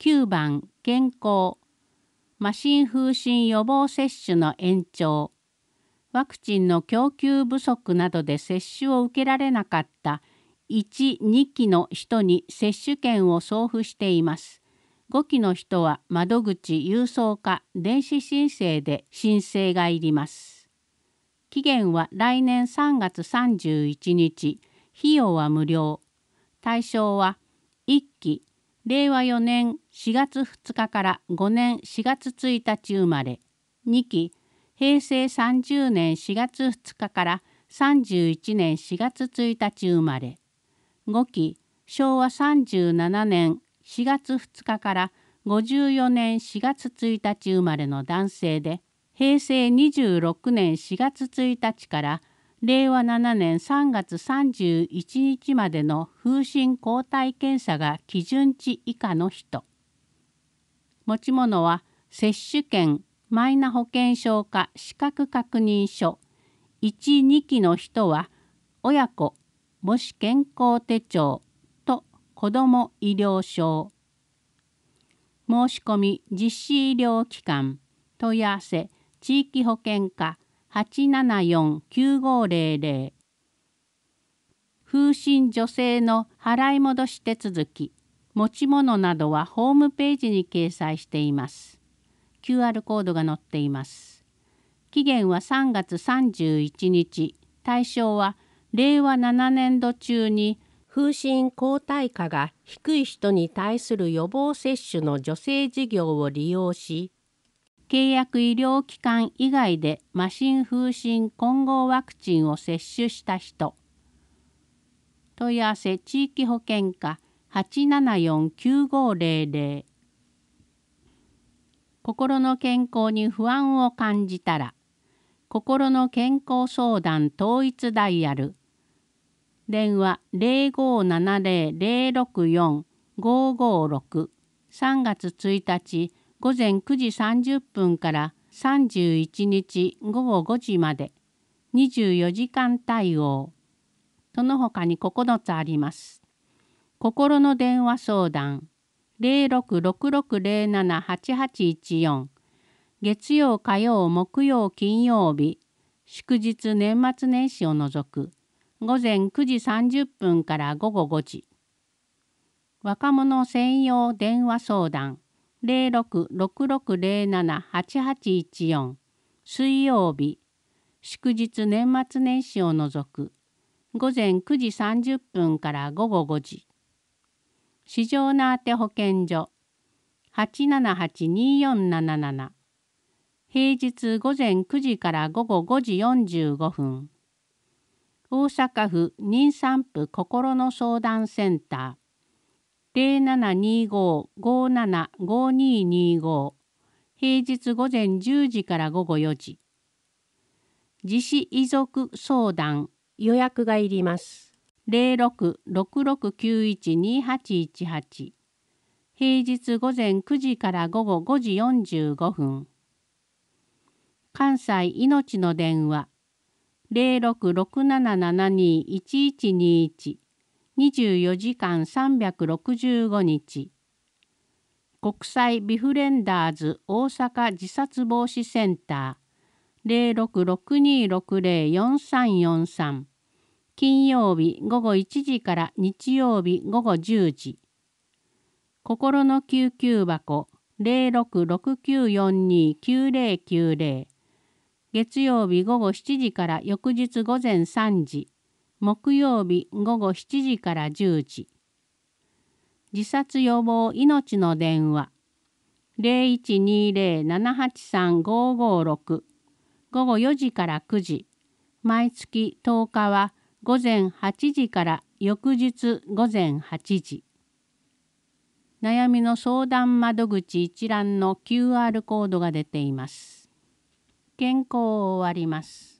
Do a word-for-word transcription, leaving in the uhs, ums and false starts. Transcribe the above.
きゅうばん健康、麻疹風疹予防接種の延長、ワクチンの供給不足などで接種を受けられなかったいち、にきの人に接種券を送付しています。ごきの人は窓口郵送か電子申請で申請がいります。期限は来年さんがつさんじゅういちにち、費用は無料。対象はいっき、れいわよねんしがつふつかからごねんしがつついたち生まれ、にき、へいせいさんじゅうねんしがつふつかからさんじゅういちねんしがつついたち生まれ、ごき、しょうわさんじゅうななねんしがつふつかからごじゅうよねんしがつついたち生まれの男性で、へいせいにじゅうろくねんしがつついたちかられいわななねんさんがつさんじゅういちにちまでの風疹抗体検査が基準値以下の人。持ち物は接種券、マイナ保険証か資格確認書、いち、にきの人は親子母子健康手帳と子ども医療証。申し込み実施医療機関問い合わせ地域保険課 はちななよんきゅうごぜろぜろ。風疹助成の払い戻し手続き、持ち物などはホームページに掲載しています。キューアール コードが載っています。期限はさんがつさんじゅういちにち、対象はれいわななねんど中に風疹抗体価が低い人に対する予防接種の助成事業を利用し、契約医療機関以外で麻疹風疹混合ワクチンを接種した人。問い合わせ地域保険課 はちななよんきゅうごぜろぜろ。心の健康に不安を感じたら、心の健康相談統一ダイヤル、電話 ぜろごななぜろ ぜろろくよん ごごろく、さんがつついたちごぜんくじさんじゅっぷんからさんじゅういちにちごごごじまで、にじゅうよじかん対応。その他にここのつあります。心の電話相談 ぜろろくろくろくぜろななはちはちいちよん、月曜火曜木曜金曜日、祝日年末年始を除くごぜんくじさんじゅっぷんからごごごじ。若者専用電話相談 ぜろろくろくろくぜろななはちはちいちよん、水曜日、祝日年末年始を除くごぜんくじさんじゅっぷんからごごごじ。市場のあて保健所 はちななはちによんなななな、平日ごぜんくじからごごごじよんじゅうごふん。大阪府妊産婦心の相談センター ぜろななにご ごななごににご、平日午前じゅうじからごごよじ。自死遺族相談予約がいります。ぜろろくろくろくきゅういちにはちいちはち、平日午前くじからごごごじよんじゅうごふん。関西いのちの電話ぜろろくろくななななにいちいちにいち、にじゅうよじかんさんびゃくろくじゅうごにち。国際ビフレンダーズ大阪自殺防止センター ぜろろくろくにろくぜろよんさんよんさん、金曜日ごごいちじから日曜日ごごじゅうじ。心の救急箱 ぜろろくろくきゅうよんにきゅうぜろきゅうぜろ、月曜日ごごしちじから翌日午前さんじ、木曜日ごごしちじからじゅうじ。自殺予防命の電話 ぜろいちにぜろななはちさんごごろく、ごごよじからくじ、毎月とおかは午前はちじから翌日午前はちじ。悩みの相談窓口一覧の キューアール コードが出ています。原稿を終わります。